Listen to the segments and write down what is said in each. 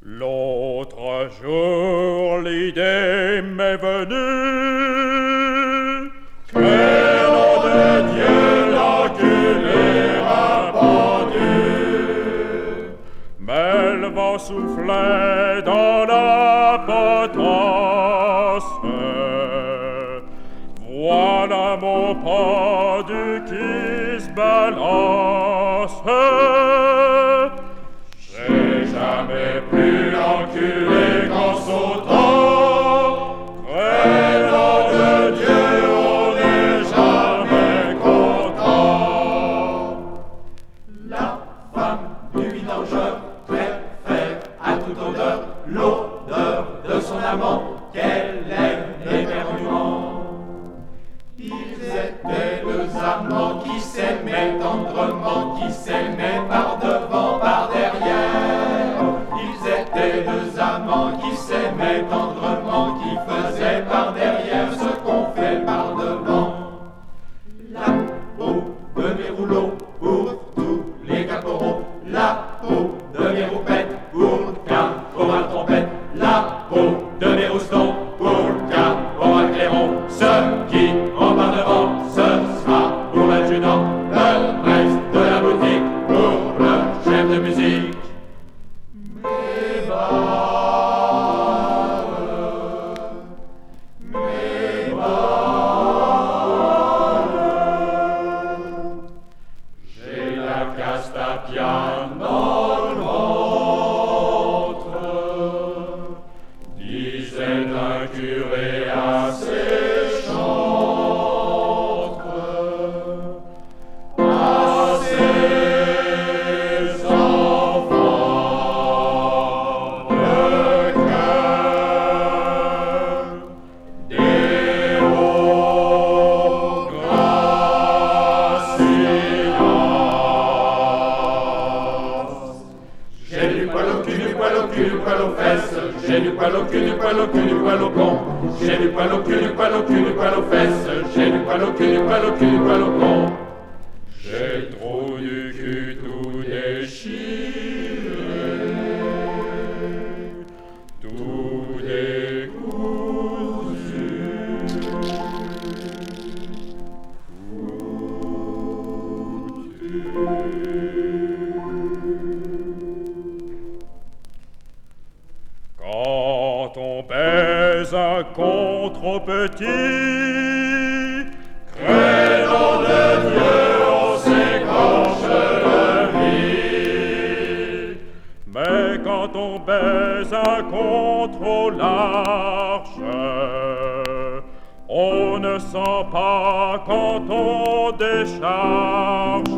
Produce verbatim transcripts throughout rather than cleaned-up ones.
L'autre jour, l'idée m'est venue que nom de Dieu l'enculé a pendu. Mais le vent soufflait dans la potence. Voilà mon pendu qui se balance. J'ai jamais pu l'enculer qu'en sautant. Crédon de Dieu, on n'est jamais content. La femme du vidangeur préfère à toute odeur l'odeur de son amant qu'elle aime éperdument. Ils étaient deux amants qui s'aimaient tendrement, qui s'aimaient par devant, par derrière. Ils étaient deux amants qui s'aimaient tendrement, qui faisaient par derrière ce qu'on fait par devant. La peau de mes rouleaux pour tous les caporaux, la peau de mes roupettes pour le caporal trompette, la peau de mes roustons pour le caporal clairon. Ceux qui ont par devant, ce sera pour l'adjudant, le reste de la boutique pour le chef de musique. Mes balles, mes balles, j'ai la castapiane dans le ventre, disait un curé à ses chantres, à ses enfants de cœur, Deo gratias. J'ai du poil au cul, du poil au cul, du poil aux fesses. J'ai du poil au cul, du poil au cul, du poil au con. J'ai du poil au cul, du poil au cul, du poil aux fesses. J'ai du poil au cul, du poil au cul, du poil au con. J'ai trop du cul tout déchiré, tout décousu. Quand on baise un con trop petit, crédon de Dieu, on s'écorche le vide. Mais quand on baise un con trop large, on ne sent pas quand on décharge.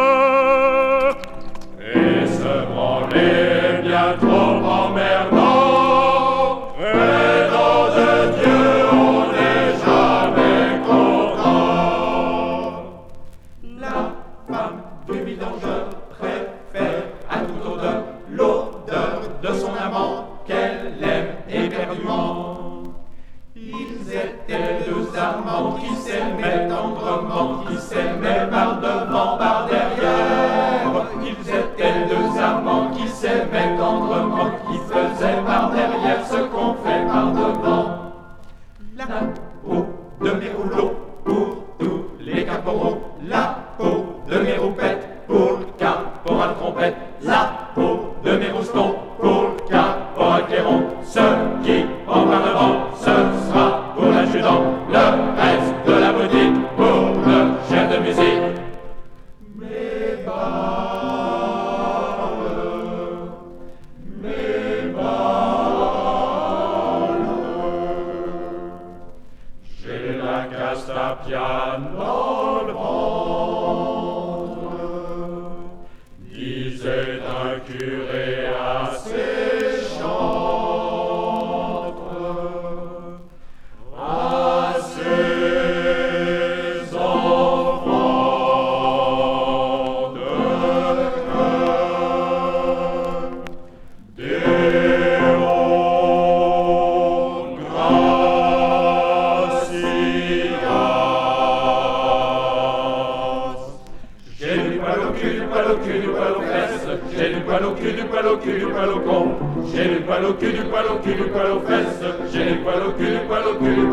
Et se branler bien trop emmerdant, crédon de Dieu, on n'est jamais content. La femme du vidangeur préfère à toute odeur l'odeur de son amant qu'elle aime éperdument. Ils étaient deux amants qui s'aimaient tendrement, qui s'aimaient par devant, par derrière. Ils étaient deux amants qui s'aimaient tendrement, qui faisaient par derrière ce qu'on fait par devant. La peau de mes rouleaux pour tous les caporaux, la peau de mes roupettes pour le caporal trompette, la peau de mes roustons pour le caporal clairon. Ceux qui ont par devant, ce sera pour l'adjudant, le reste de la boutique pour le chef de musique. Mes balles, mes balles, j'ai la castapiane dans le ventre, disait un curé à ses chantres, à ses enfants de cœur, Deo gratias. J'ai du poil au cul, du poil au cul, du poil aux fesses. fesses. J'ai du poil au cul, du poil au cul, du poil au con. J'ai du poil au cul, du poil au cul, du poil aux fesses. J'ai du poil au cul, du poil au cul, du